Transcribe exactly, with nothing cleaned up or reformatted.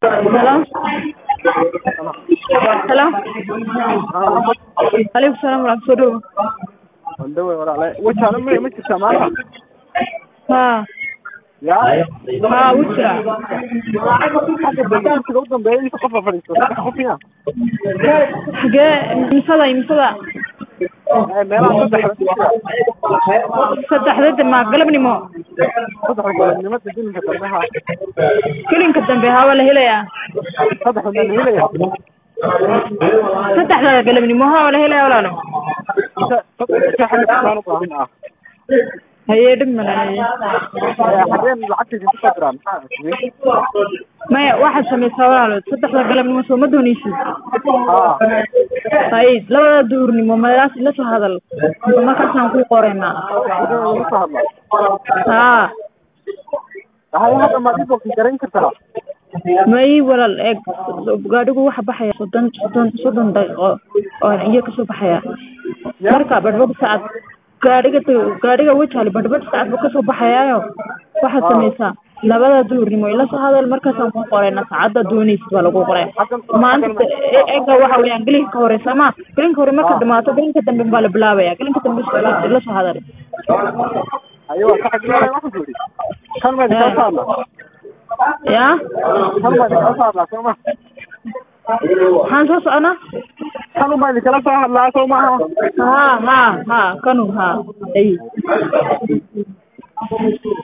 Hello. Hello. Alaikum salam warahmatullahi wabarakatuh. Andaway walaalahay waxa aan ma jirtaa maanta Ha. ya Ha wujra. hadda barnaamijka ugu dambeeyay inta qof fadhiisto qofiya Ge misada misada. ee meelaha saddex Saddexda ma galabnimo. saddex galabnimada diinka dambeha Kilinka dambe hawa la helaya. saddex la helaya Saddexda galabnimo hawa la helaya walaalo. saddex xaga saan u baahan ah Haye dhib malahay. hadeen lacagta inta qadran Maya waxa sameeyay walaalo saddexda galabnimo soo ma doonaysid. ha Haye labada duurnimo meelaas la soo hadal. Markaas aan ku qorayna. Ha. hay hadda ma dib u garan kartaa may walal eeg gaadhigu waxa baxaya soddon soddon soddon daqiiqo oo iyo ka soo baxaya marka badbad saacad gaadhiga gaadhiga wajali badbad saacad buu ka soo baxayaayo waxa sameeysaa labada duurnimo ila soo hadal markaas aan ku qorayna saacada doonaysid waa lagu qoray maanta eega waxa weeyaan gelinka hore sama gelinka hore marka dhamaato gelinka dambe baa la bilaabaya gelinka dambe ila soo hadal ayo waxa xigta waxa joogi kan ma ka saarna ya kan ma ka saarna sama han soo socona kan ma kala soo hadlaa soo ma ha ha ha kanu ha ay